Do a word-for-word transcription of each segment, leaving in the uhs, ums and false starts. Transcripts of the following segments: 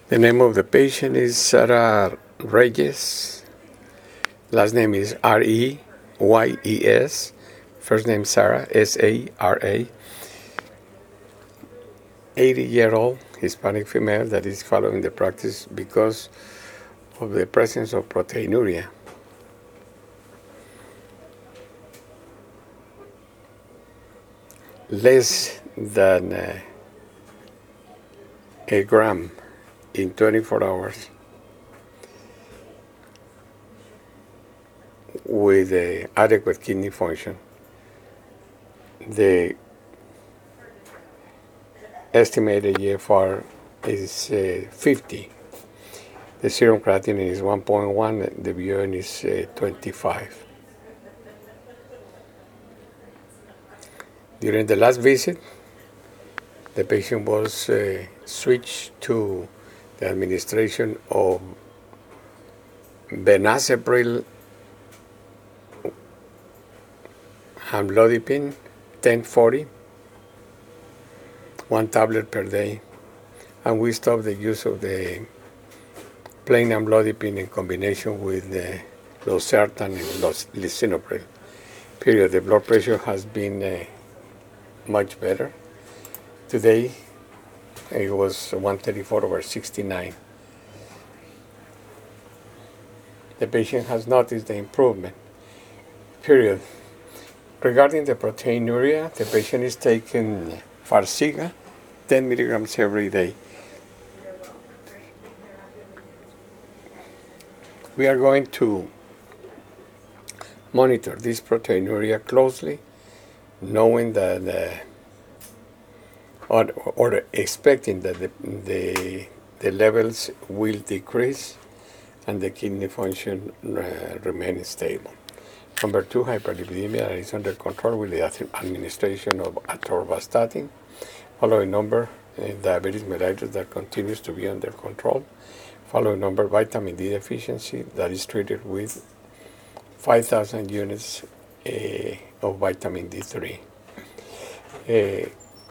The name of the patient is Sarah Reyes. Last name is R E Y E S. First name Sarah, S A R A. eighty-year-old Hispanic female that is following the practice because of the presence of proteinuria. Less than uh, a gram in twenty-four hours with uh, adequate kidney function. The estimated E F R is uh, fifty. The serum creatinine is one point one, the B U N is uh, twenty-five. During the last visit, the patient was uh, switched to the administration of benazepril amlodipine ten forty, one tablet per day, and we stopped the use of the plain amlodipine in combination with the losartan and lisinopril. Period. The blood pressure has been uh, much better. Today, it was one thirty-four over sixty-nine. The patient has noticed the improvement. Period. Regarding the proteinuria, the patient is taking Farxiga, ten milligrams every day. We are going to monitor this proteinuria closely, knowing that, uh, or, or expecting that the, the, the levels will decrease and the kidney function uh, remain stable. Number two, hyperlipidemia is under control with the administration of atorvastatin. Following number, uh, diabetes mellitus that continues to be under control. Following number, vitamin D deficiency that is treated with five thousand units uh, of vitamin D three. Uh,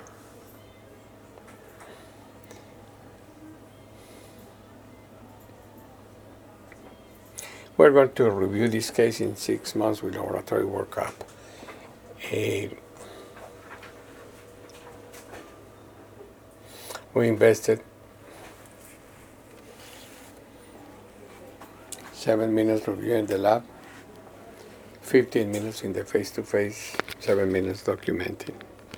we're going to review this case in six months with laboratory workup. Uh, we invested seven minutes reviewing the lab, fifteen minutes in the face-to-face, seven minutes documenting.